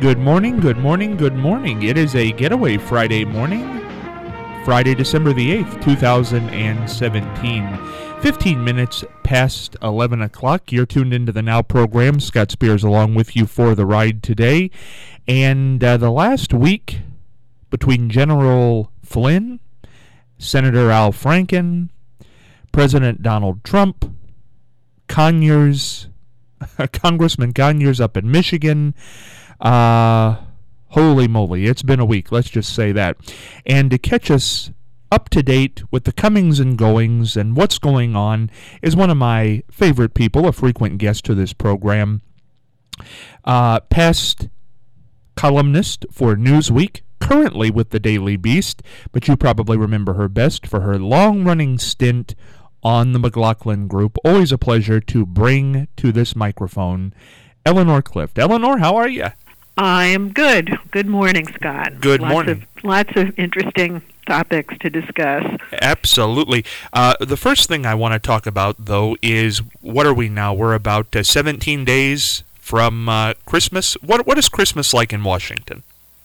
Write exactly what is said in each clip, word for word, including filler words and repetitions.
good morning, good morning, good morning. It is a Getaway Friday morning, Friday, December the eighth, two thousand seventeen. fifteen minutes past eleven o'clock. You're tuned into the Now program. Scott Spears along with you for the ride today. And uh, the last week between General Flynn, Senator Al Franken, President Donald Trump, Conyers, Congressman Conyers up in Michigan. Uh, holy moly, it's been a week, let's just say that. And to catch us up to date with the comings and goings and what's going on is one of my favorite people, a frequent guest to this program, uh, past columnist for Newsweek, currently with the Daily Beast, but you probably remember her best for her long-running stint on the McLaughlin Group. Always a pleasure to bring to this microphone Eleanor Clift. Eleanor, how are you? I'm good. Good morning, Scott. Good lots morning. Of, lots of interesting topics to discuss. Absolutely. Uh, the first thing I want to talk about, though, is what are we now? We're about uh, seventeen days from uh, Christmas. What What is Christmas like in Washington?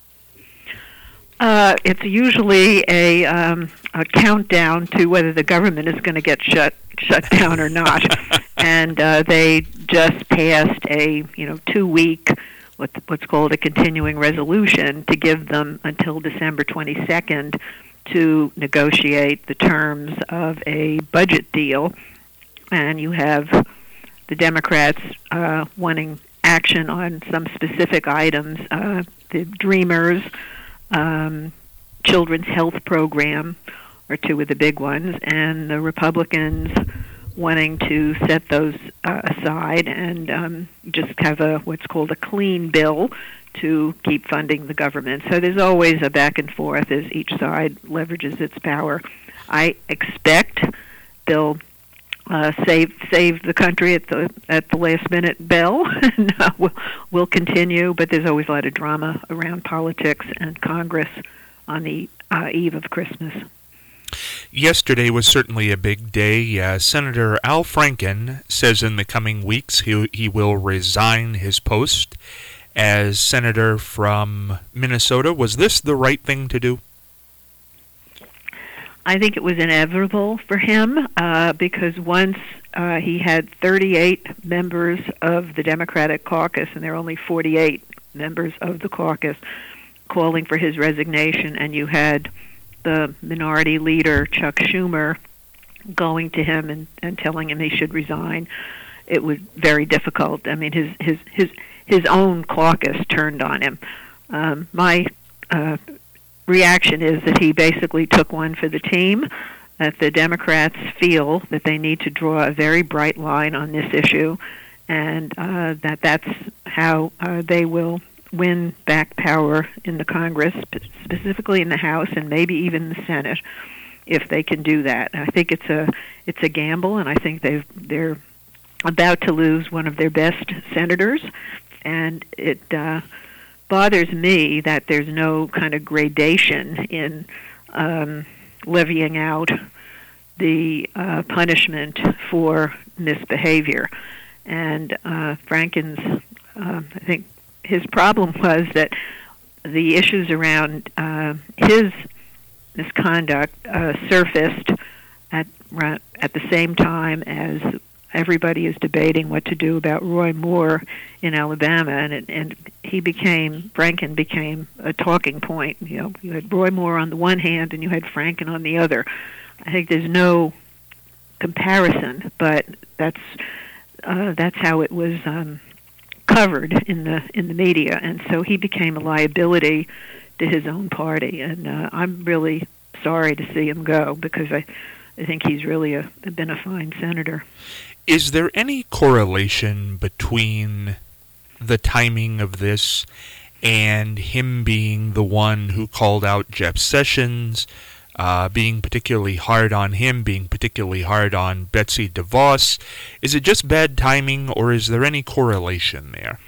Uh, it's usually a, um, a countdown to whether the government is going to get shut shut down or not. And uh, they just passed a you know two week what what's called a continuing resolution to give them until December twenty-second to negotiate the terms of a budget deal. And you have the Democrats uh, wanting action on some specific items, uh, the Dreamers, um, Children's Health Program are two of the big ones, and the Republicans wanting to set those uh, aside and um, just have a what's called a clean bill to keep funding the government. So there's always a back and forth as each side leverages its power. I expect they'll uh, save save the country at the at the last minute bell. No, we'll, we'll continue, but there's always a lot of drama around politics and Congress on the uh, eve of Christmas. Yesterday was certainly a big day. Uh, Senator Al Franken says in the coming weeks he, he will resign his post as senator from Minnesota. Was this the right thing to do? I think it was inevitable for him uh, because once uh, he had thirty-eight members of the Democratic caucus, and there are only forty-eight members of the caucus, calling for his resignation, and you had the minority leader, Chuck Schumer, going to him and, and telling him he should resign. It was very difficult. I mean, his his his, his own caucus turned on him. Um, my uh, reaction is that he basically took one for the team, that the Democrats feel that they need to draw a very bright line on this issue, and uh, that that's how uh, they will win back power in the Congress, specifically in the House and maybe even the Senate, if they can do that. I think it's a it's a gamble, and I think they've they're about to lose one of their best senators, and it uh, bothers me that there's no kind of gradation in um, levying out the uh, punishment for misbehavior. And uh, Franken's, uh, I think, his problem was that the issues around uh, his misconduct uh, surfaced at at the same time as everybody is debating what to do about Roy Moore in Alabama, and it, and he became Franken became a talking point. You know, you had Roy Moore on the one hand, and you had Franken on the other. I think there's no comparison, but that's uh, that's how it was Um, covered in the in the media, and so he became a liability to his own party. And uh, I'm really sorry to see him go because I, I think he's really a, been a fine senator. Is there any correlation between the timing of this and him being the one who called out Jeff Sessions, uh, being particularly hard on him, being particularly hard on Betsy DeVos? Is it just bad timing, or is there any correlation there?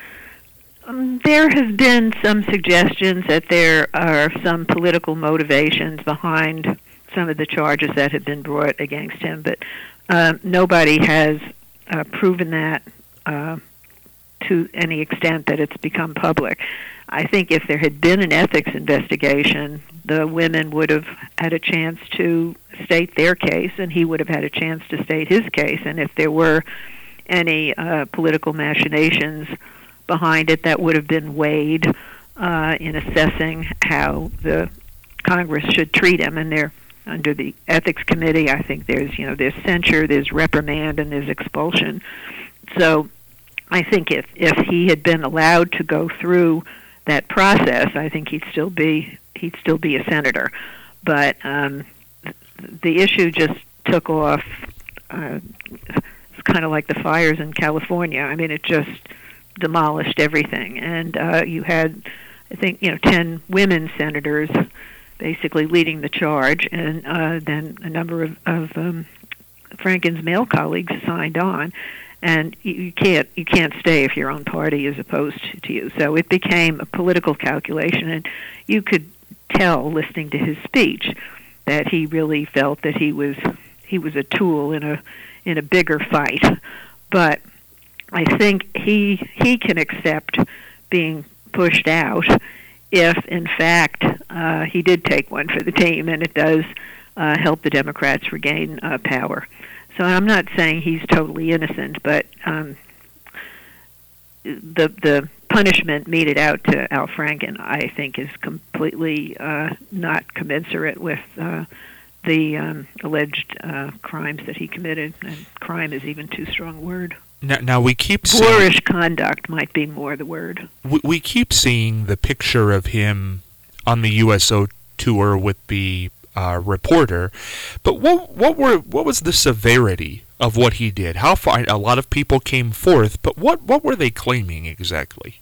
Um, there has been some suggestions that there are some political motivations behind some of the charges that have been brought against him, but uh, nobody has uh, proven that uh, to any extent that it's become public. I think if there had been an ethics investigation, the women would have had a chance to state their case, and he would have had a chance to state his case. And if there were any uh, political machinations behind it, that would have been weighed uh, in assessing how the Congress should treat him. And there, under the ethics committee, I think there's you know there's censure, there's reprimand, and there's expulsion. So I think if if he had been allowed to go through that process, I think he'd still be he'd still be a senator. But um, the issue just took off. Uh, it's kind of like the fires in California. I mean, it just demolished everything. And uh, you had, I think, you know, ten women senators basically leading the charge, and uh, then a number of, of um, Franken's male colleagues signed on. And you, you can't you can't stay if your own party is opposed to you. So it became a political calculation, and you could tell, listening to his speech, that he really felt that he was he was a tool in a in a bigger fight. But I think he he can accept being pushed out if, in fact, uh, he did take one for the team, and it does uh, help the Democrats regain uh, power. So I'm not saying he's totally innocent, but um, the the punishment meted out to Al Franken, I think, is completely uh, not commensurate with uh, the um, alleged uh, crimes that he committed. And crime is even too strong a word. Now, now we keep boorish seeing, conduct might be more the word. We, we keep seeing the picture of him on the U S O tour with the Uh, reporter, but what what were what was the severity of what he did? How far? A lot of people came forth, but what what were they claiming exactly?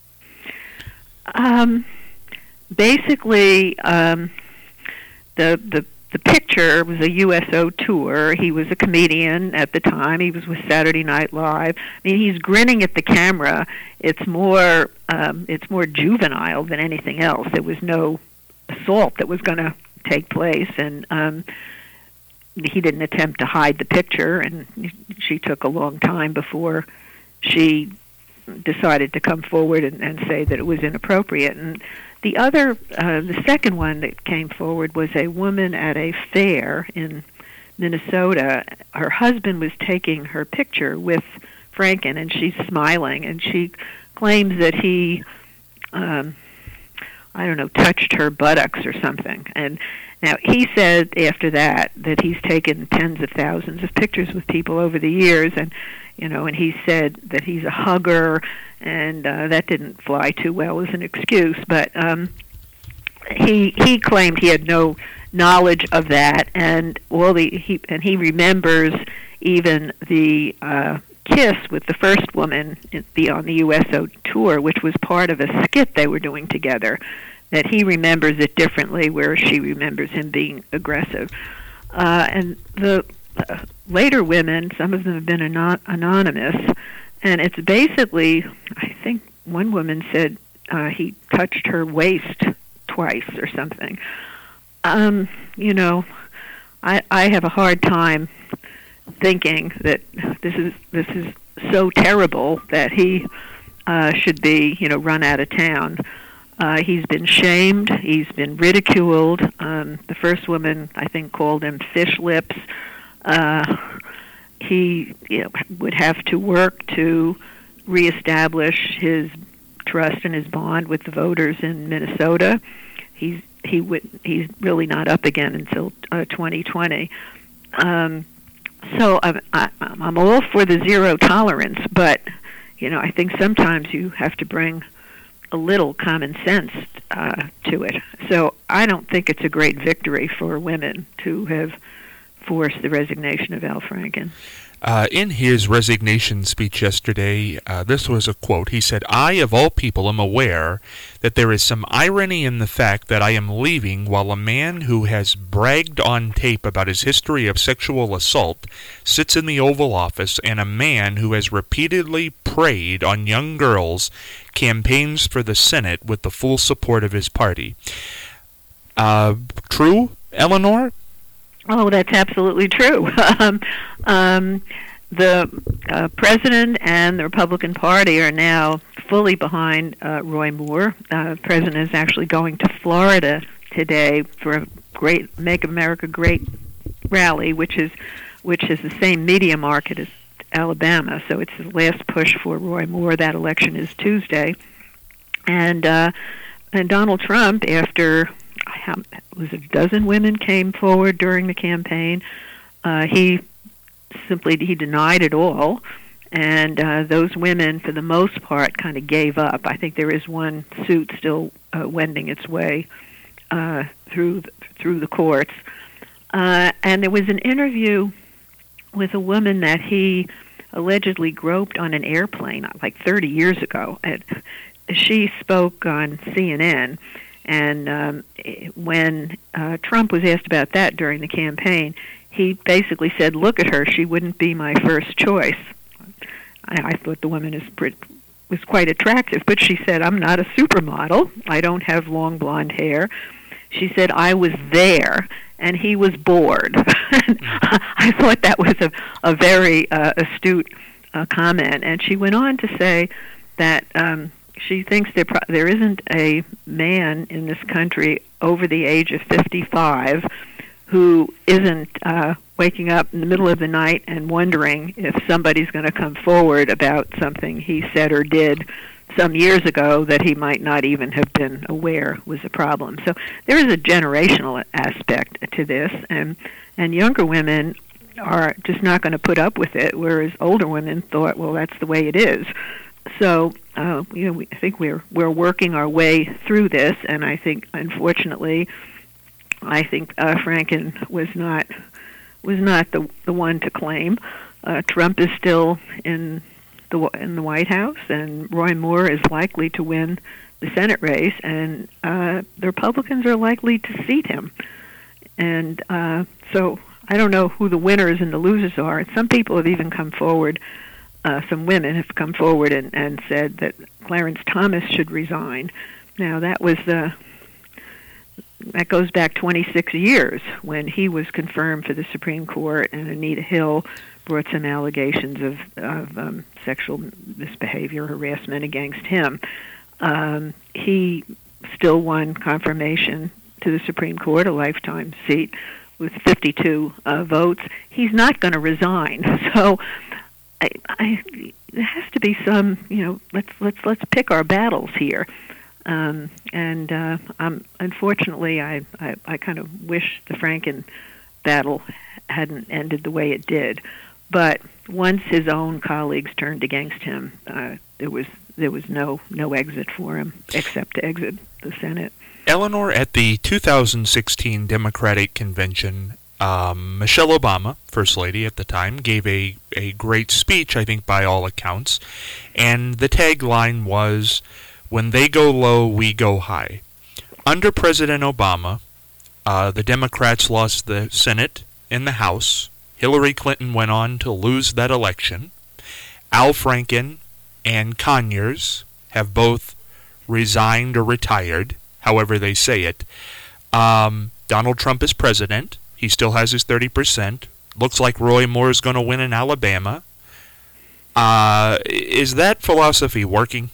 Um, basically, um, the the the picture was a U S O tour. He was a comedian at the time. He was with Saturday Night Live. I mean, he's grinning at the camera. It's more um, it's more juvenile than anything else. There was no assault that was going to take place, and um, he didn't attempt to hide the picture, and she took a long time before she decided to come forward and, and say that it was inappropriate. And the other, uh, the second one that came forward was a woman at a fair in Minnesota. Her husband was taking her picture with Franken, and she's smiling, and she claims that he um, I don't know, touched her buttocks or something. And now he said after that that he's taken tens of thousands of pictures with people over the years, and you know, and he said that he's a hugger, and uh, that didn't fly too well as an excuse. But um, he he claimed he had no knowledge of that, and all the he and he remembers even the uh, kiss with the first woman in the, on the U S O tour, which was part of a skit they were doing together, that he remembers it differently, where she remembers him being aggressive. Uh, and the uh, later women, some of them have been anon- anonymous, and it's basically, I think one woman said uh, he touched her waist twice or something. Um, you know, I, I have a hard time thinking that this is this is so terrible that he uh, should be, you know, run out of town. Uh, he's been shamed. He's been ridiculed. Um, the first woman, I think, called him fish lips. Uh, he you know, would have to work to reestablish his trust and his bond with the voters in Minnesota. He's he would he's really not up again until uh, twenty twenty. Um, So I'm, I, I'm all for the zero tolerance, but you know, I think sometimes you have to bring a little common sense uh, to it. So I don't think it's a great victory for women to have forced the resignation of Al Franken. Uh, in his resignation speech yesterday, uh, this was a quote. He said, "I, of all people, am aware that there is some irony in the fact that I am leaving while a man who has bragged on tape about his history of sexual assault sits in the Oval Office, and a man who has repeatedly preyed on young girls campaigns for the Senate with the full support of his party." Uh, true, Eleanor? Oh, that's absolutely true. um, um, the uh, president and the Republican Party are now fully behind uh, Roy Moore. Uh, the president is actually going to Florida today for a great Make America Great rally, which is which is the same media market as Alabama. So it's his last push for Roy Moore. That election is Tuesday, and uh, and Donald Trump, after how, was it a dozen women came forward during the campaign, uh, he simply he denied it all, and uh, those women, for the most part, kind of gave up. I think there is one suit still uh, wending its way uh, through the, through the courts, uh, and there was an interview with a woman that he allegedly groped on an airplane like thirty years ago. And she spoke on C N N, and um, when uh, Trump was asked about that during the campaign, he basically said, "Look at her; she wouldn't be my first choice." I, I thought the woman is pretty, was quite attractive, but she said, "I'm not a supermodel. I don't have long blonde hair." She said, "I was there, and he was bored." I thought that was a, a very uh, astute uh, comment. And she went on to say that um, she thinks there pro- there isn't a man in this country over the age of fifty-five who isn't uh, waking up in the middle of the night and wondering if somebody's going to come forward about something he said or did some years ago that he might not even have been aware was a problem. So there is a generational aspect to this, and and younger women are just not going to put up with it, whereas older women thought, well, that's the way it is. So uh, you know, we, I think we're we're working our way through this, and I think, unfortunately, I think uh, Franken was not was not the the one to claim. Uh, Trump is still in the in the White House, and Roy Moore is likely to win the Senate race, and uh, the Republicans are likely to seat him. And uh, so I don't know who the winners and the losers are. Some people have even come forward. Uh, some women have come forward and, and said that Clarence Thomas should resign. Now that was the that goes back twenty-six years when he was confirmed for the Supreme Court, and Anita Hill brought some allegations of, of um, sexual misbehavior, harassment against him. Um, he still won confirmation to the Supreme Court, a lifetime seat, with fifty-two uh, votes. He's not going to resign. So I, I, there has to be some, you know, let's let's let's pick our battles here. Um, and uh, um, unfortunately, I, I, I kind of wish the Franken battle hadn't ended the way it did. But once his own colleagues turned against him, uh, there was there was no no exit for him except to exit the Senate. Eleanor, at the two thousand sixteen Democratic Convention, um, Michelle Obama, First Lady at the time, gave a, a great speech, I think by all accounts, and the tagline was, "When they go low, we go high." Under President Obama, uh, the Democrats lost the Senate and the House. Hillary Clinton went on to lose that election. Al Franken and Conyers have both resigned or retired, however they say it. Um, Donald Trump is president. He still has his thirty percent. Looks like Roy Moore is going to win in Alabama. Uh, is that philosophy working?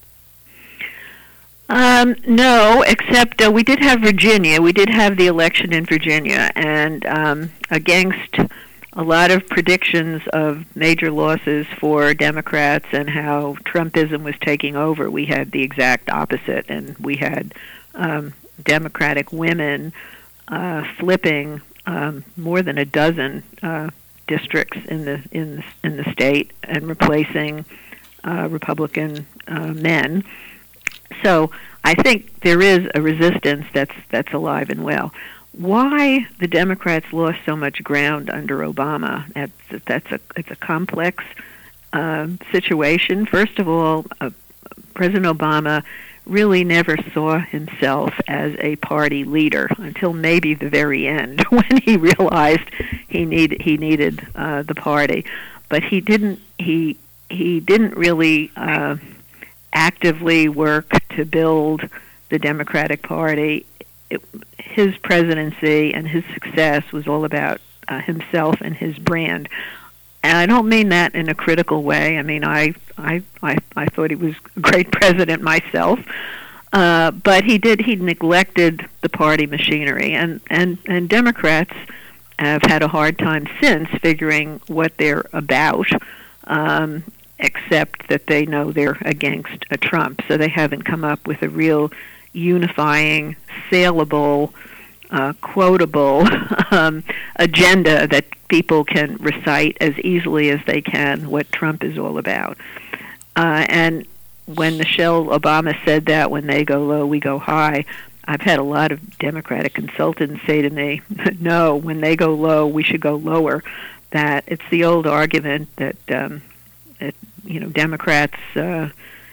Um, no, except uh, we did have Virginia. We did have the election in Virginia, and um, against a lot of predictions of major losses for Democrats and how Trumpism was taking over, we had the exact opposite, and we had um, Democratic women uh, flipping um, more than a dozen uh, districts in the in the, in the state and replacing uh, Republican uh, men. So I think there is a resistance that's that's alive and well. Why the Democrats lost so much ground under Obama? That's that's a it's a complex uh, situation. First of all, uh, President Obama really never saw himself as a party leader until maybe the very end, when he realized he need he needed uh, the party. But he didn't he he didn't really uh, actively work to build the Democratic Party. It, his presidency and his success was all about uh, himself and his brand. And I don't mean that in a critical way. I mean, I I I, I thought he was a great president myself, uh, but he did he neglected the party machinery, and and and Democrats have had a hard time since figuring what they're about, um, except that they know they're against a Trump, so they haven't come up with a real unifying, saleable, uh, quotable um, agenda that people can recite as easily as they can what Trump is all about. Uh, and when Michelle Obama said that, when they go low, we go high, I've had a lot of Democratic consultants say to me, no, when they go low, we should go lower. That it's the old argument that, um, that you know, Democrats uh,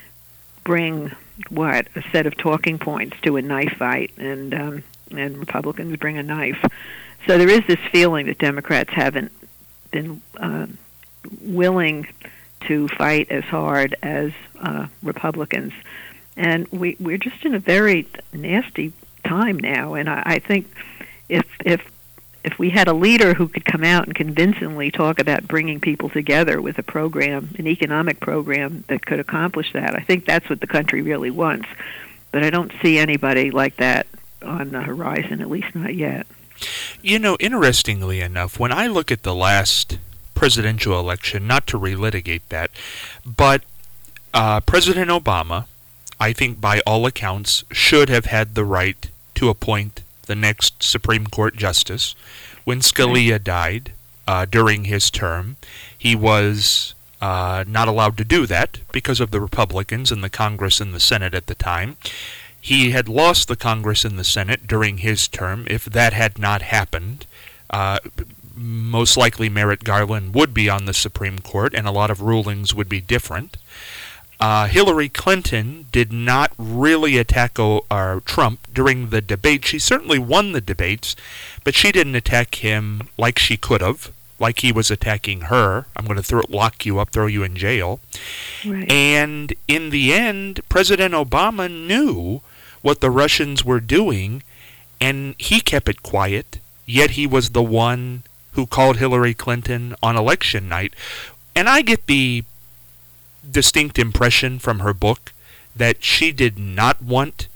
bring, what, a set of talking points to a knife fight, and um, and Republicans bring a knife. So there is this feeling that Democrats haven't been uh, willing to fight as hard as uh, Republicans. And we, we're just in a very nasty time now. And I, I think if if if we had a leader who could come out and convincingly talk about bringing people together with a program, an economic program that could accomplish that, I think that's what the country really wants. But I don't see anybody like that on the horizon, at least not yet. You know, interestingly enough, when I look at the last presidential election, not to relitigate that, but uh, President Obama, I think by all accounts, should have had the right to appoint the next Supreme Court justice. When Scalia died uh, during his term, he was uh, not allowed to do that because of the Republicans in the Congress and the Senate at the time. He had lost the Congress and the Senate during his term. If that had not happened, uh, most likely Merrick Garland would be on the Supreme Court, and a lot of rulings would be different. Uh, Hillary Clinton did not really attack o- uh, Trump during the debate. She certainly won the debates, but she didn't attack him like she could have, like he was attacking her. I'm going to throw, lock you up, throw you in jail. Right. And in the end, President Obama knew what the Russians were doing, and he kept it quiet, yet he was the one who called Hillary Clinton on election night. And I get the distinct impression from her book that she did not want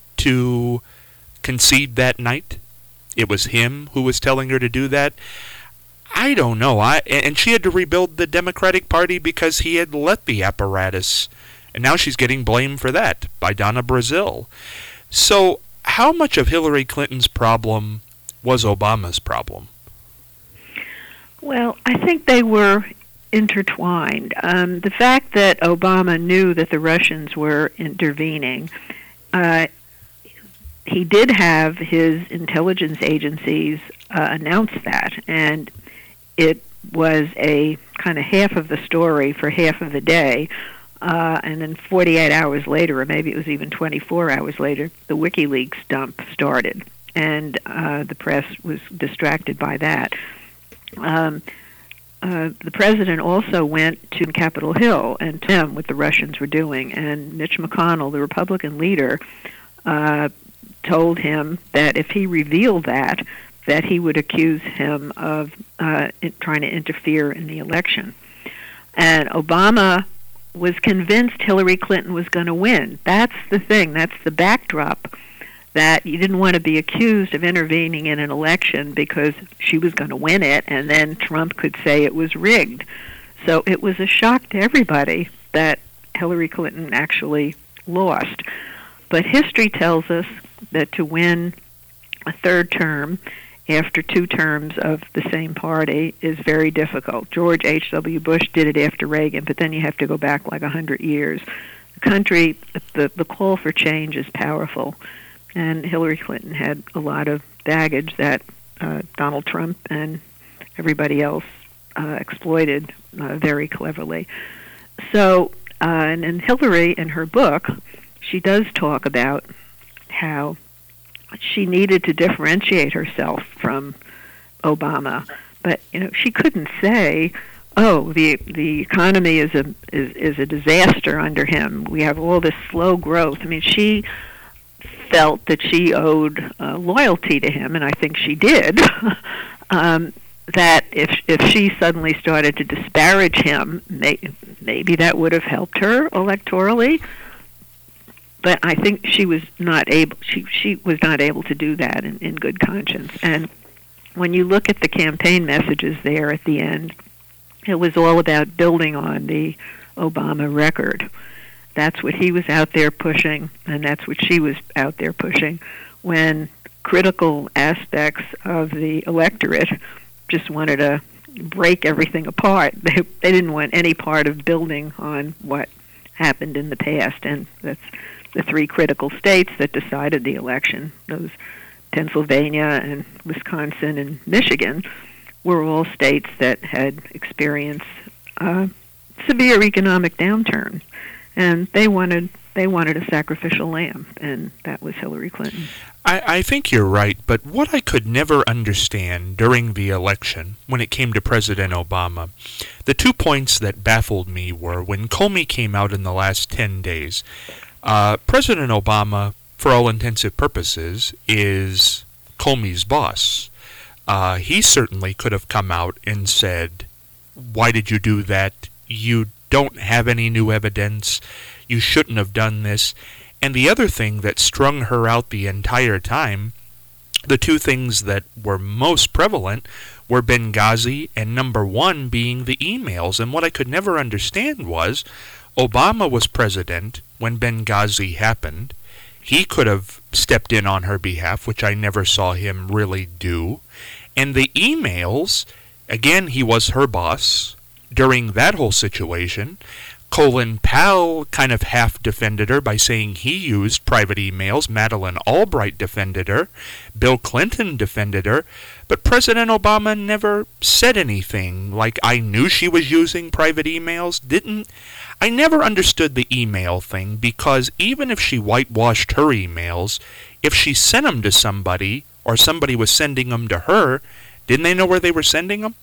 to concede that night. It was him who was telling her to do that. I don't know. I and she had to rebuild the Democratic Party because he had let the apparatus, and now she's getting blamed for that by Donna Brazile. So how much of Hillary Clinton's problem was Obama's problem? Well, I think they were intertwined. Um, the fact that Obama knew that the Russians were intervening, uh, he did have his intelligence agencies uh, announce that, and it was a kind of half of the story for half of the day, uh, and then forty-eight hours later, or maybe it was even twenty-four hours later, the WikiLeaks dump started, and uh, the press was distracted by that. Um, Uh, the president also went to Capitol Hill and told him what the Russians were doing, and Mitch McConnell, the Republican leader, uh, told him that if he revealed that, that he would accuse him of uh, in, trying to interfere in the election. And Obama was convinced Hillary Clinton was going to win. That's the thing. That's the backdrop, that you didn't want to be accused of intervening in an election because she was going to win it, and then Trump could say it was rigged. So it was a shock to everybody that Hillary Clinton actually lost. But history tells us that to win a third term after two terms of the same party is very difficult. George H W. Bush did it after Reagan, but then you have to go back like one hundred years. The country, the, the call for change is powerful. And Hillary Clinton had a lot of baggage that uh, Donald Trump and everybody else uh, exploited uh, very cleverly. So, uh, and, and Hillary, in her book, she does talk about how she needed to differentiate herself from Obama, but you know she couldn't say, "Oh, the the economy is a is, is a disaster under him. We have all this slow growth." I mean, she felt that she owed uh, loyalty to him, and I think she did. um, that if if she suddenly started to disparage him, may, maybe that would have helped her electorally. But I think she was not able. She she was not able to do that in, in good conscience. And when you look at the campaign messages there at the end, it was all about building on the Obama record. That's what he was out there pushing, and that's what she was out there pushing, when critical aspects of the electorate just wanted to break everything apart. They, they didn't want any part of building on what happened in the past, and that's the three critical states that decided the election. Those Pennsylvania and Wisconsin and Michigan were all states that had experienced uh, severe economic downturn, and they wanted they wanted a sacrificial lamb, and that was Hillary Clinton. I, I think you're right, but what I could never understand during the election, when it came to President Obama, the two points that baffled me were when Comey came out in the last ten days. Uh, President Obama, for all intensive purposes, is Comey's boss. Uh, he certainly could have come out and said, "Why did you do that? You don't have any new evidence. You shouldn't have done this." And the other thing that strung her out the entire time, the two things that were most prevalent, were Benghazi and number one being the emails. And what I could never understand was, Obama was president when Benghazi happened. He could have stepped in on her behalf, which I never saw him really do. And the emails, again, he was her boss during that whole situation. Colin Powell kind of half-defended her by saying he used private emails. Madeleine Albright defended her. Bill Clinton defended her. But President Obama never said anything like, "I knew she was using private emails." Didn't. I never understood the email thing, because even if she whitewashed her emails, if she sent them to somebody or somebody was sending them to her, didn't they know where they were sending them?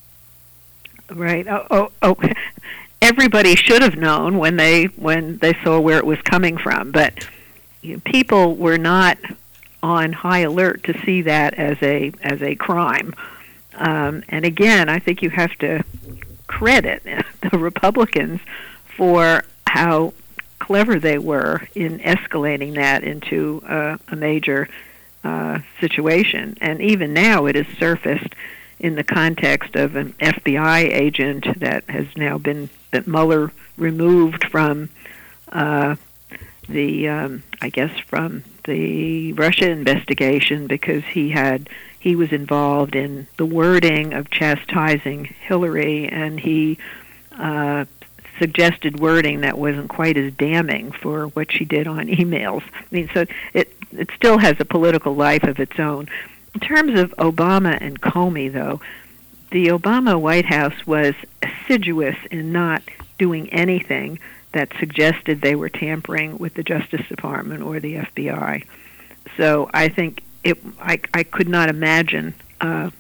Right. Oh, oh, oh. Everybody should have known when they when they saw where it was coming from, but you know, people were not on high alert to see that as a as a crime. Um, and again, I think you have to credit the Republicans for how clever they were in escalating that into uh, a major uh, situation. And even now, it has surfaced in the context of an F B I agent that has now been, that Mueller removed from uh, the, um, I guess, from the Russia investigation, because he had, he was involved in the wording of chastising Hillary, and he uh, suggested wording that wasn't quite as damning for what she did on emails. I mean, so it it still has a political life of its own. In terms of Obama and Comey, though, the Obama White House was assiduous in not doing anything that suggested they were tampering with the Justice Department or the F B I. So I think it. I, I could not imagine uh,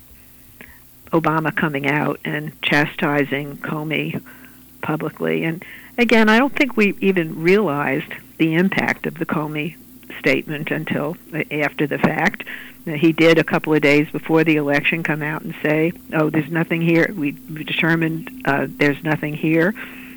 Obama coming out and chastising Comey publicly. And again, I don't think we even realized the impact of the Comey statement until after the fact. He did, a couple of days before the election, come out and say, "Oh, there's nothing here. We, we determined uh, there's nothing here."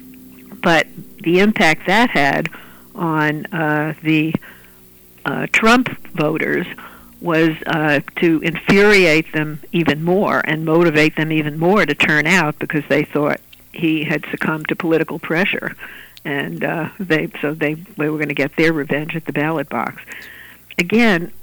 But the impact that had on uh, the uh, Trump voters was uh, to infuriate them even more and motivate them even more to turn out, because they thought he had succumbed to political pressure, and uh, they so they, they were going to get their revenge at the ballot box. Again,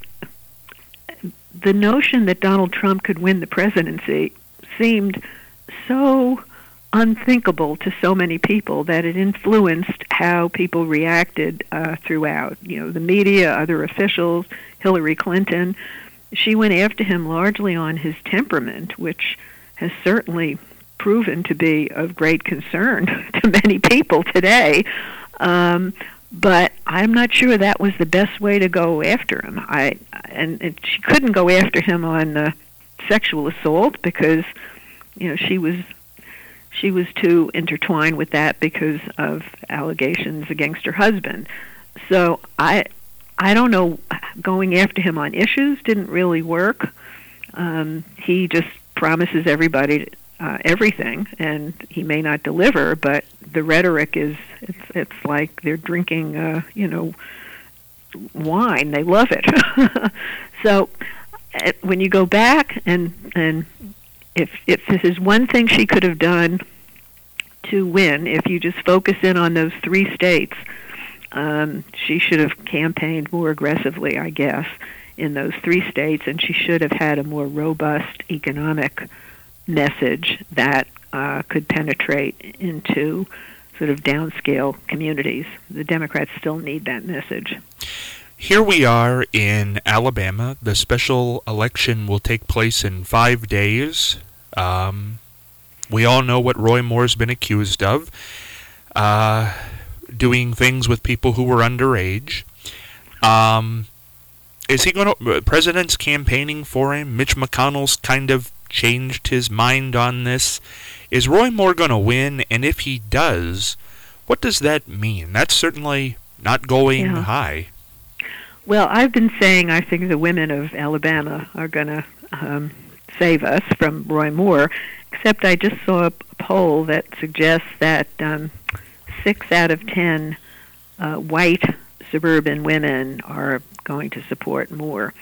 the notion that Donald Trump could win the presidency seemed so unthinkable to so many people that it influenced how people reacted uh, throughout. You know, the media, other officials, Hillary Clinton. She went after him largely on his temperament, which has certainly proven to be of great concern to many people today. Um, but I'm not sure that was the best way to go after him. I and, and she couldn't go after him on uh, sexual assault, because you know she was she was too intertwined with that because of allegations against her husband. So I I don't know. Going after him on issues didn't really work. Um, he just promises everybody uh, everything, and he may not deliver, but the rhetoric is, it's, it's like they're drinking, uh, you know, wine. They love it. So uh, when you go back and, and if, if this is one thing she could have done to win, if you just focus in on those three states, um, she should have campaigned more aggressively, I guess, in those three states, and she should have had a more robust economic message that uh, could penetrate into sort of downscale communities. The Democrats still need that message. Here we are in Alabama. The special election will take place in five days. Um, we all know what Roy Moore's been accused of, uh, doing things with people who were underage. Um, is he going to, president's campaigning for him? Mitch McConnell's kind of changed his mind on this. Is Roy Moore going to win? And if he does, what does that mean? That's certainly not going yeah. high. Well, I've been saying I think the women of Alabama are going to um, save us from Roy Moore, except I just saw a poll that suggests that um, six out of ten uh, white suburban women are going to support Moore.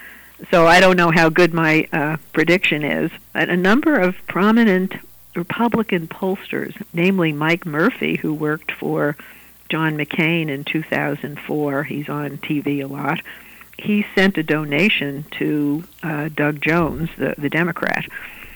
So I don't know how good my uh, prediction is. But a number of prominent Republican pollsters, namely Mike Murphy, who worked for John McCain in two thousand four, he's on T V a lot, he sent a donation to uh, Doug Jones, the, the Democrat.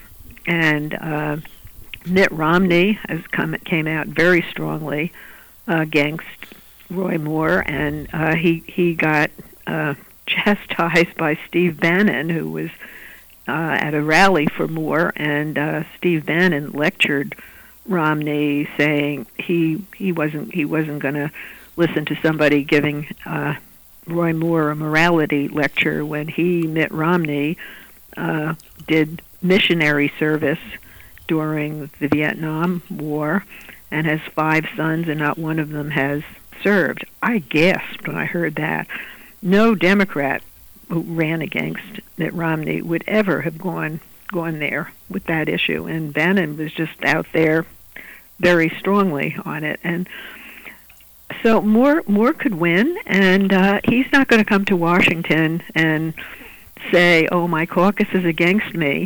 And uh, Mitt Romney has come, came out very strongly against Roy Moore, and uh, he, he got uh, chastised by Steve Bannon, who was uh, at a rally for Moore, and uh, Steve Bannon lectured Romney, saying he he wasn't he wasn't going to listen to somebody giving uh, Roy Moore a morality lecture when he, Mitt Romney, uh, did missionary service during the Vietnam War and has five sons, and not one of them has served. I gasped when I heard that. No Democrat who ran against Mitt Romney would ever have gone gone there with that issue, and Bannon was just out there very strongly on it. And so Moore Moore could win, and uh, he's not going to come to Washington and say, "Oh, my caucus is against me,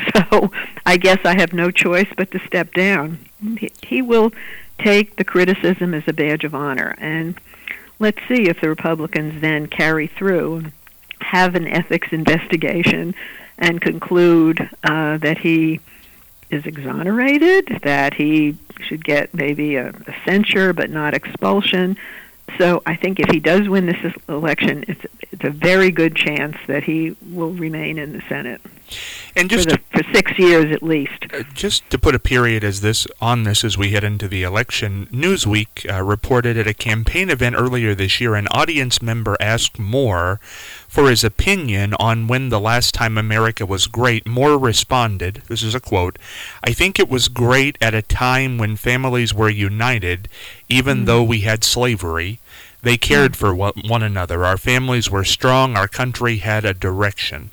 so I guess I have no choice but to step down." He, he will take the criticism as a badge of honor, and let's see if the Republicans then carry through, have an ethics investigation, and conclude uh, that he is exonerated, that he should get maybe a, a censure but not expulsion. So I think if he does win this election, it's, it's a very good chance that he will remain in the Senate. And just for, the, to, for six years at least. Uh, just to put a period as this on this as we head into the election, Newsweek uh, reported at a campaign event earlier this year, an audience member asked Moore for his opinion on when the last time America was great. Moore responded, this is a quote, "I think it was great at a time when families were united, even mm. though we had slavery. They cared mm. for one another. Our families were strong. Our country had a direction."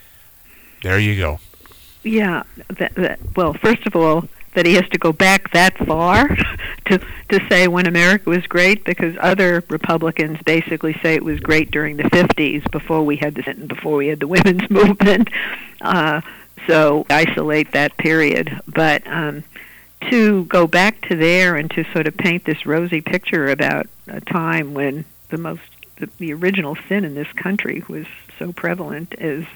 There you go. Yeah. That, that, well, first of all, that he has to go back that far to to say when America was great, because other Republicans basically say it was great during the fifties, before we had the before we had the women's movement. Uh, so isolate that period. But um, to go back to there and to sort of paint this rosy picture about a time when the most the, the original sin in this country was so prevalent is.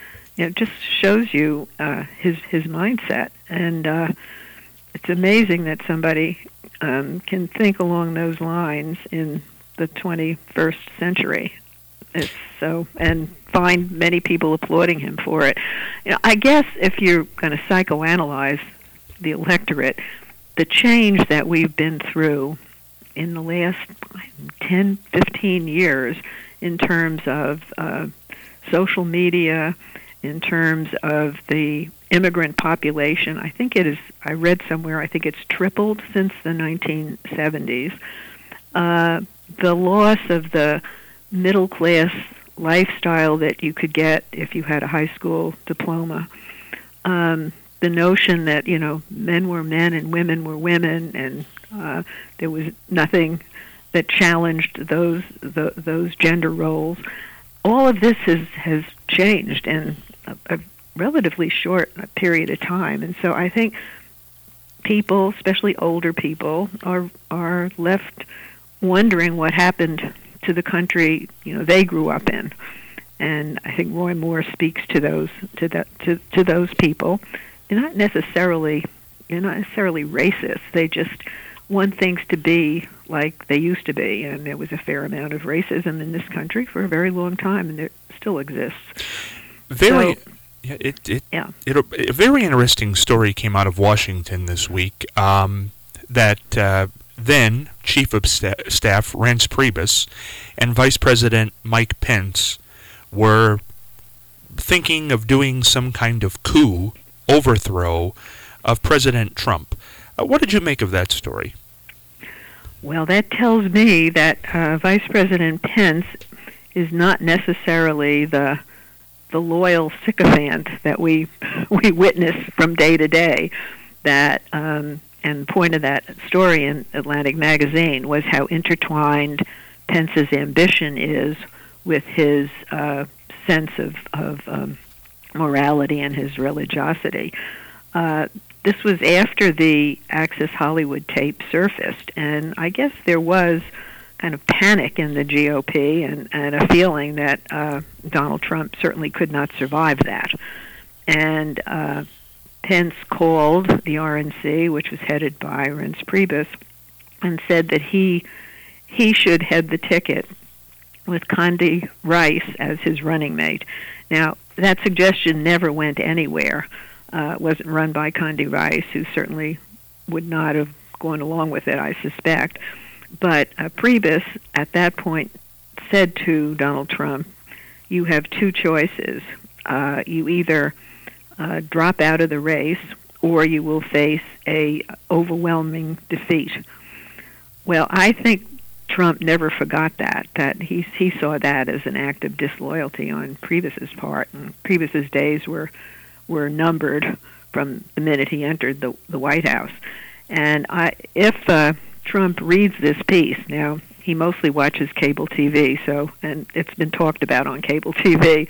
It just shows you uh, his his mindset, and uh, it's amazing that somebody um, can think along those lines in the twenty-first century. It's so, and find many people applauding him for it. You know, I guess if you're going to psychoanalyze the electorate, the change that we've been through in the last ten, fifteen years in terms of uh, social media, in terms of the immigrant population, I think it is, I read somewhere, I think it's tripled since the nineteen seventies. Uh, the loss of the middle-class lifestyle that you could get if you had a high school diploma. um, the notion that, you know, men were men and women were women, and uh, there was nothing that challenged those the, those gender roles. All of this has, has changed in a, a relatively short period of time, and so I think people, especially older people, are are left wondering what happened to the country, you know, they grew up in. And I think Roy Moore speaks to those to that to, to those people. They're not necessarily they're not necessarily racist. They just want things to be like they used to be, and there was a fair amount of racism in this country for a very long time, and it still exists. Very, so, yeah, it, it, yeah. It, a very interesting story came out of Washington this week. Um, that uh, then Chief of Sta- Staff Reince Priebus and Vice President Mike Pence were thinking of doing some kind of coup, overthrow of President Trump. Uh, what did you make of that story? Well, that tells me that uh, Vice President Pence is not necessarily the the loyal sycophant that we we witness from day to day. That um, and the point of that story in Atlantic Magazine was how intertwined Pence's ambition is with his uh, sense of of um, morality and his religiosity. Uh, This was after the Access Hollywood tape surfaced, and I guess there was kind of panic in the G O P and, and a feeling that uh, Donald Trump certainly could not survive that. And uh, Pence called the R N C, which was headed by Reince Priebus, and said that he he should head the ticket with Condi Rice as his running mate. Now, that suggestion never went anywhere. Uh, it wasn't run by Condi Rice, who certainly would not have gone along with it, I suspect. But uh, Priebus, at that point, said to Donald Trump, you have two choices. Uh, you either uh, drop out of the race, or you will face a overwhelming defeat. Well, I think Trump never forgot that, that he, he saw that as an act of disloyalty on Priebus's part. And Priebus's days were were numbered from the minute he entered the, the White House. And I, if uh, Trump reads this piece, now he mostly watches cable T V, so and it's been talked about on cable T V,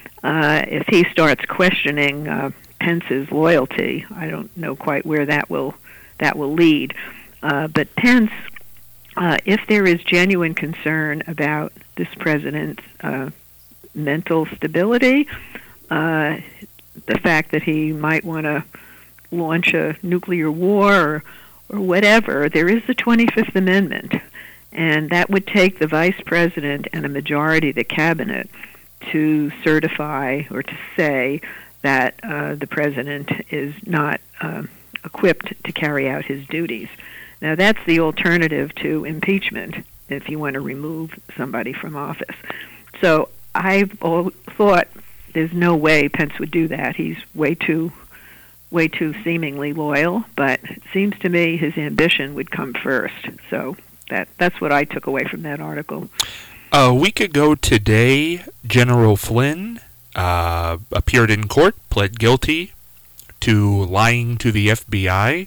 uh, if he starts questioning uh, Pence's loyalty, I don't know quite where that will that will lead. Uh, but Pence, uh, if there is genuine concern about this president's uh, mental stability, uh, the fact that he might want to launch a nuclear war or, or whatever, there is the twenty-fifth Amendment, and that would take the vice president and a majority of the cabinet to certify or to say that uh, the president is not uh, equipped to carry out his duties. Now, that's the alternative to impeachment if you want to remove somebody from office. So I've all thought there's no way Pence would do that. He's way too, way too seemingly loyal. But it seems to me his ambition would come first. So that that's what I took away from that article. A week ago today, General Flynn uh, appeared in court, pled guilty to lying to the F B I.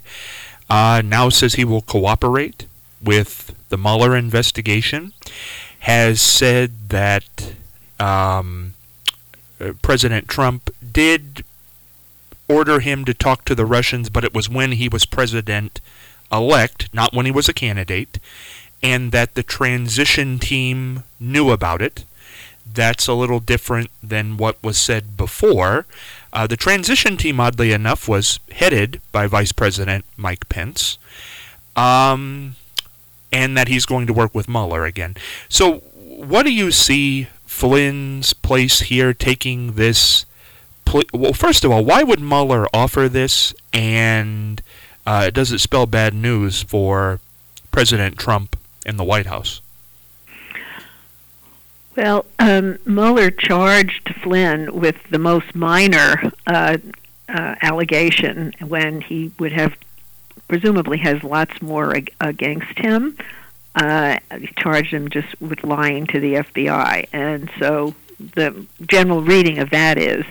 Uh, now says he will cooperate with the Mueller investigation. Has said that. Um, President Trump did order him to talk to the Russians, but it was when he was president-elect, not when he was a candidate, and that the transition team knew about it. That's a little different than what was said before. Uh, the transition team, oddly enough, was headed by Vice President Mike Pence, um, and that he's going to work with Mueller again. So what do you see Flynn's place here, taking this? Pl- well, first of all, why would Mueller offer this, and uh, does it spell bad news for President Trump and the White House? Well, um, Mueller charged Flynn with the most minor uh, uh, allegation when he would have presumably has lots more ag- against him. Uh, charged him just with lying to the F B I. And so the general reading of that is that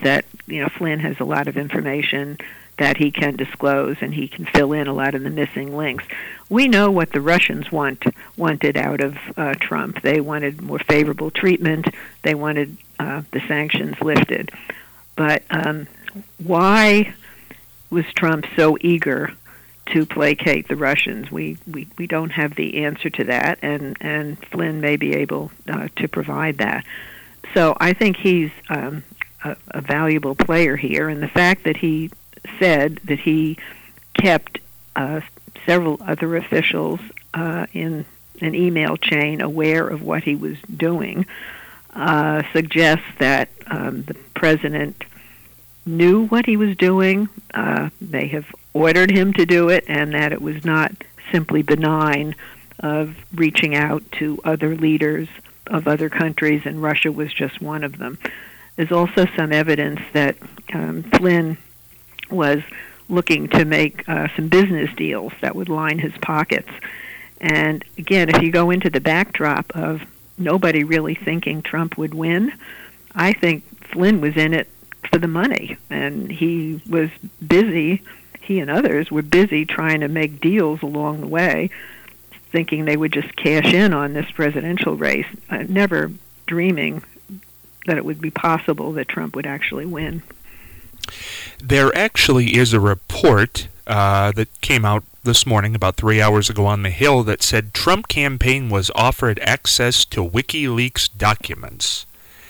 you know, Flynn has a lot of information that he can disclose, and he can fill in a lot of the missing links. We know what the Russians want wanted out of uh, Trump. They wanted more favorable treatment. They wanted uh, the sanctions lifted. But um, why was Trump so eager to placate the Russians? We, we, we don't have the answer to that, and, and Flynn may be able uh, to provide that. So I think he's um, a, a valuable player here, and the fact that he said that he kept uh, several other officials uh, in an email chain aware of what he was doing uh, suggests that um, the president knew what he was doing. Uh, they have ordered him to do it, and that it was not simply benign of reaching out to other leaders of other countries, and Russia was just one of them. There's also some evidence that um, Flynn was looking to make uh, some business deals that would line his pockets. And again, if you go into the backdrop of nobody really thinking Trump would win, I think Flynn was in it for the money, and he was busy, he and others were busy trying to make deals along the way, thinking they would just cash in on this presidential race, uh, never dreaming that it would be possible that Trump would actually win. There actually is a report uh, that came out this morning, about three hours ago on the Hill, that said Trump campaign was offered access to WikiLeaks documents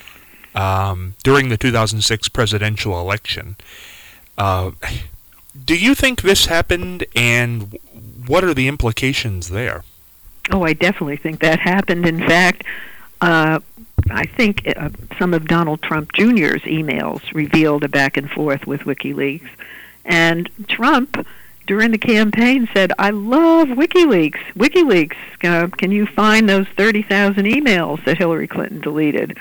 um, during the two thousand six presidential election. Uh, do you think this happened, and what are the implications there? Oh, I definitely think that happened. In fact, uh, I think uh, some of Donald Trump Junior's emails revealed a back and forth with WikiLeaks. And Trump, during the campaign, said, I love WikiLeaks. WikiLeaks, uh, can you find those thirty thousand emails that Hillary Clinton deleted?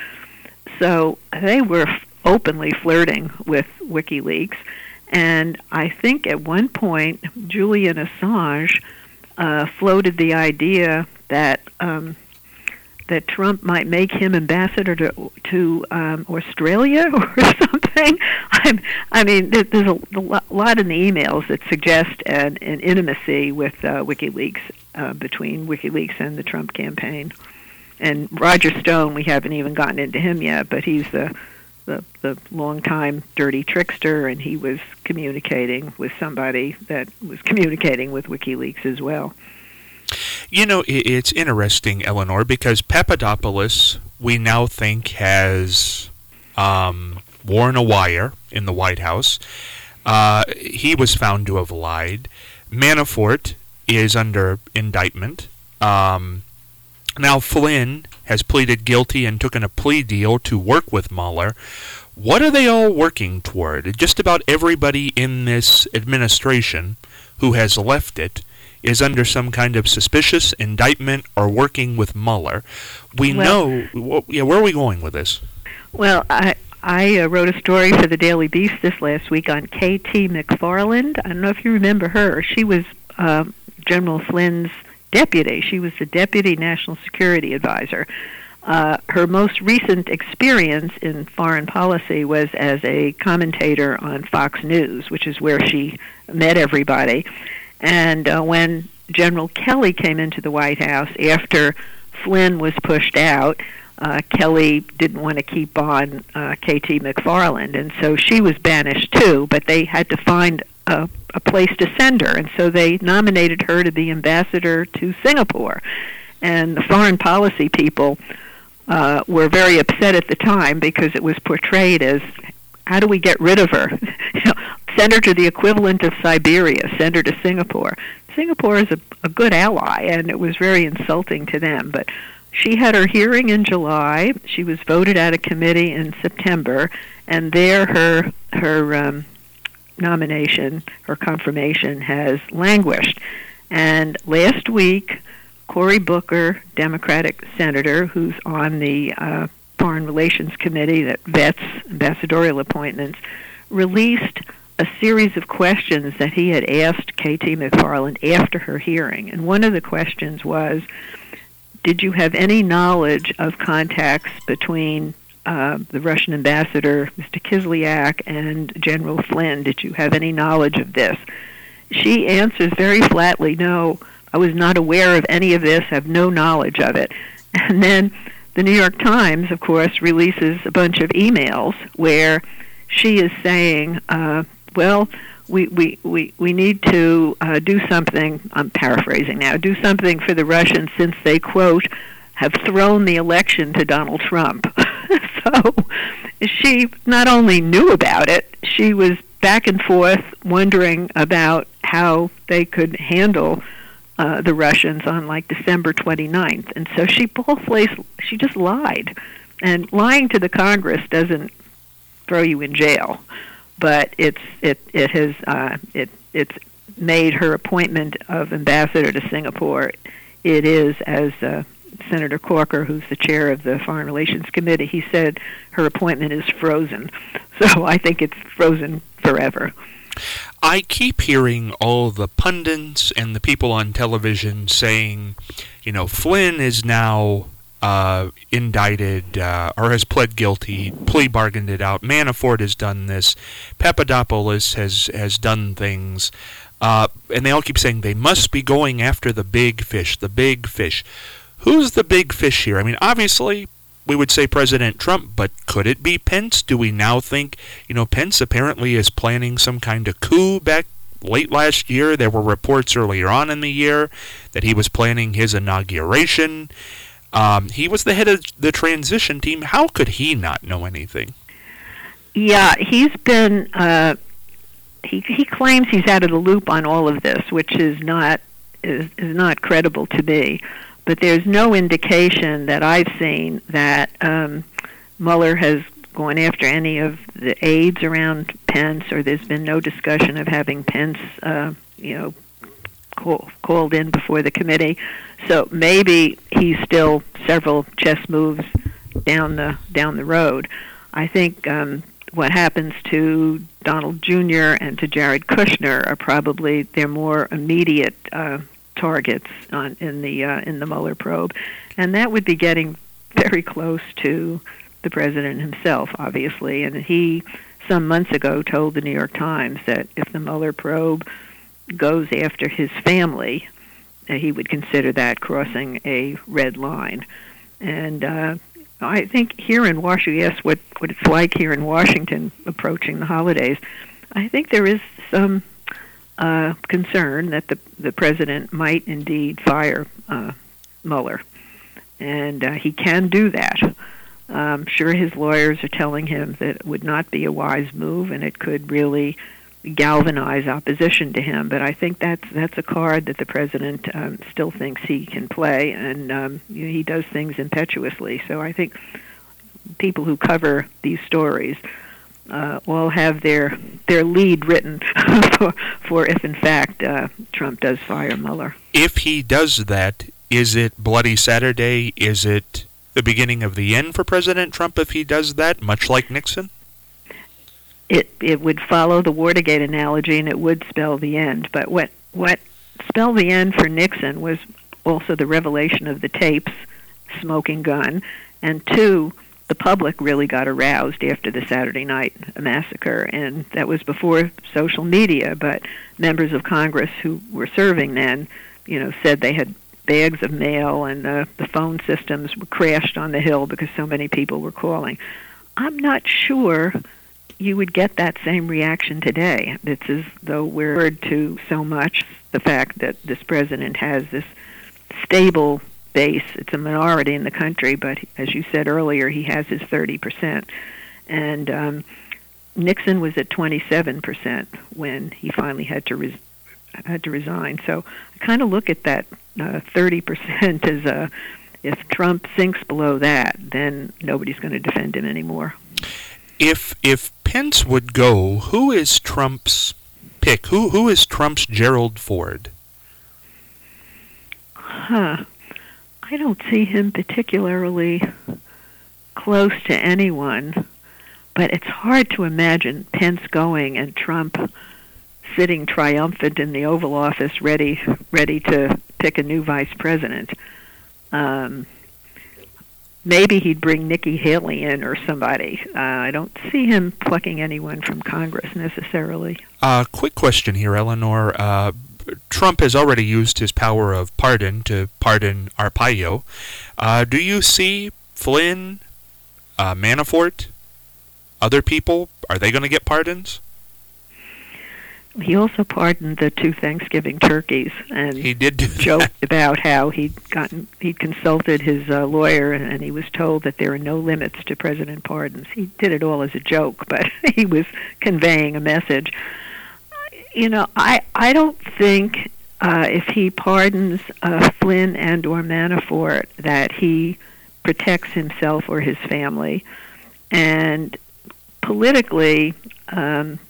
So they were openly flirting with WikiLeaks. And I think at one point, Julian Assange uh, floated the idea that um, that Trump might make him ambassador to to um, Australia or something. I'm, I mean, there's a, a lot in the emails that suggest an, an intimacy with uh, WikiLeaks, uh, between WikiLeaks and the Trump campaign. And Roger Stone, we haven't even gotten into him yet, but he's the the, the longtime dirty trickster, and he was communicating with somebody that was communicating with WikiLeaks as well. You know, it's interesting, Eleanor, because Papadopoulos, we now think, has um, worn a wire in the White House. Uh, he was found to have lied. Manafort is under indictment. Um, now Flynn has pleaded guilty and taken a plea deal to work with Mueller. What are they all working toward? Just about everybody in this administration who has left it is under some kind of suspicious indictment or working with Mueller. We well, know... Well, yeah, where are we going with this? Well, I I uh, wrote a story for the Daily Beast this last week on K T McFarland. I don't know if you remember her. She was uh, General Flynn's deputy. She was the Deputy National Security Advisor. Uh, her most recent experience in foreign policy was as a commentator on Fox News, which is where she met everybody. And uh, when General Kelly came into the White House after Flynn was pushed out, uh, Kelly didn't want to keep on uh, K T McFarland, and so she was banished too, but they had to find a, a place to send her, and so they nominated her to be ambassador to Singapore. And the foreign policy people uh, were very upset at the time because it was portrayed as, how do we get rid of her? you know, send her to the equivalent of Siberia, send her to Singapore. Singapore is a, a good ally, and it was very insulting to them. But she had her hearing in July. She was voted out of committee in September, and there her her um, nomination, her confirmation, has languished. And last week, Cory Booker, Democratic senator, who's on the uh, Foreign Relations Committee that vets ambassadorial appointments, released a series of questions that he had asked K T McFarland after her hearing. And one of the questions was, did you have any knowledge of contacts between uh, the Russian ambassador, Mister Kislyak, and General Flynn, did you have any knowledge of this? She answers very flatly, no, I was not aware of any of this, have no knowledge of it. And then the New York Times, of course, releases a bunch of emails where she is saying, uh, well, we, we, we, we need to uh, do something, I'm paraphrasing now, do something for the Russians since they, quote, have thrown the election to Donald Trump. So she not only knew about it, she was back and forth wondering about how they could handle uh, the Russians on like December twenty-ninth. And so she both she just lied. And lying to the Congress doesn't throw you in jail, but it's it it has uh, it it's made her appointment of ambassador to Singapore. It is, as uh, Senator Corker, who's the chair of the Foreign Relations Committee, he said her appointment is frozen. So I think it's frozen forever. I keep hearing all the pundits and the people on television saying, you know, Flynn is now uh, indicted uh, or has pled guilty, plea bargained it out. Manafort has done this. Papadopoulos has, has done things. Uh, and they all keep saying they must be going after the big fish, the big fish. Who's the big fish here? I mean, obviously, we would say President Trump, but could it be Pence? Do we now think, you know, Pence apparently is planning some kind of coup back late last year? There were reports earlier on in the year that he was planning his inauguration. Um, he was the head of the transition team. How could he not know anything? Yeah, he's been, uh, he, he claims he's out of the loop on all of this, which is not, is, is not credible to me. But there's no indication that I've seen that um, Mueller has gone after any of the aides around Pence, or there's been no discussion of having Pence, uh, you know, call, called in before the committee. So maybe he's still several chess moves down the down the road. I think um, what happens to Donald Junior and to Jared Kushner are probably their more immediate Uh, targets on, in the uh, in the Mueller probe, and that would be getting very close to the president himself, obviously. And he, some months ago, told the New York Times that if the Mueller probe goes after his family, uh, he would consider that crossing a red line. And uh, I think here in Washington, yes, what what it's like here in Washington approaching the holidays, I think there is some Uh, concern that the the president might indeed fire uh, Mueller, and uh, he can do that. I'm sure his lawyers are telling him that it would not be a wise move, and it could really galvanize opposition to him. But I think that's that's a card that the president um, still thinks he can play, and um, you know, he does things impetuously. So I think people who cover these stories Uh, will have their their lead written for, for if in fact uh, Trump does fire Mueller. If he does that, is it Bloody Saturday? Is it the beginning of the end for President Trump if he does that, much like Nixon? It it would follow the Watergate analogy, and it would spell the end. But what what spelled the end for Nixon was also the revelation of the tapes, smoking gun, and two, the public really got aroused after the Saturday night massacre, and that was before social media, but members of Congress who were serving then, you know, said they had bags of mail, and uh, the phone systems were crashed on the Hill because so many people were calling. I'm not sure you would get that same reaction today. It's as though we're heard to so much the fact that this president has this stable base. It's a minority in the country, but as you said earlier, he has his thirty percent. And um, Nixon was at twenty-seven percent when he finally had to res- had to resign. So I kind of look at that uh, thirty percent as a, if Trump sinks below that, then nobody's going to defend him anymore. If if Pence would go, who is Trump's pick? Who who is Trump's Gerald Ford? Huh. I don't see him particularly close to anyone, but it's hard to imagine Pence going and Trump sitting triumphant in the Oval Office, ready ready to pick a new vice president. Um, maybe he'd bring Nikki Haley in or somebody. Uh, I don't see him plucking anyone from Congress necessarily. Uh, quick question here, Eleanor. Uh, Trump has already used his power of pardon to pardon Arpaio. Uh, do you see Flynn, uh, Manafort, other people, are they going to get pardons? He also pardoned the two Thanksgiving turkeys, and he did do joked about how he'd gotten he'd consulted his uh, lawyer, and, and he was told that there are no limits to president pardons. He did it all as a joke, but he was conveying a message. You know, I I don't think uh, if he pardons uh, Flynn and or Manafort that he protects himself or his family, and politically. Um,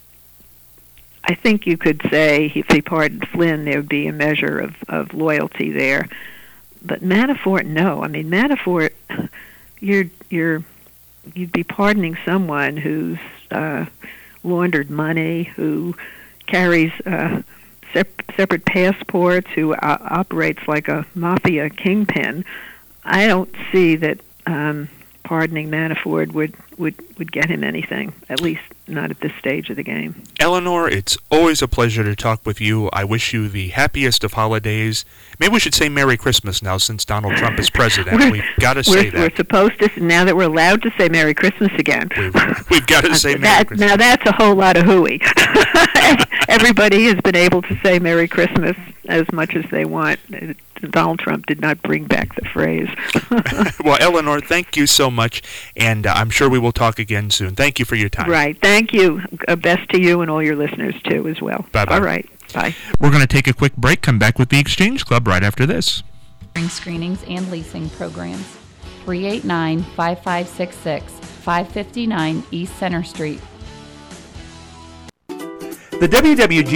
I think you could say if he pardoned Flynn, there would be a measure of, of loyalty there. But Manafort, no. I mean, Manafort, you're you're you'd be pardoning someone who's uh, laundered money, who carries uh, sep- separate passports, who uh, operates like a mafia kingpin. I don't see that um, pardoning Manafort would, would, would get him anything, at least not at this stage of the game. Eleanor, it's always a pleasure to talk with you. I wish you the happiest of holidays. Maybe we should say Merry Christmas now since Donald Trump is president. We've got to say that. We're supposed to, now that we're allowed to say Merry Christmas again. We've, we've got to say Merry that, Christmas. Now that's a whole lot of hooey. Everybody has been able to say Merry Christmas as much as they want. Donald Trump did not bring back the phrase. Well, Eleanor, thank you so much, and uh, I'm sure we will talk again soon. Thank you for your time. Right. Thank you. Uh, best to you and all your listeners, too, as well. Bye-bye. All right. Bye. We're going to take a quick break, come back with the Exchange Club right after this. Screenings and leasing programs. three eight nine, five five six six, five five nine East Center Street. The W W G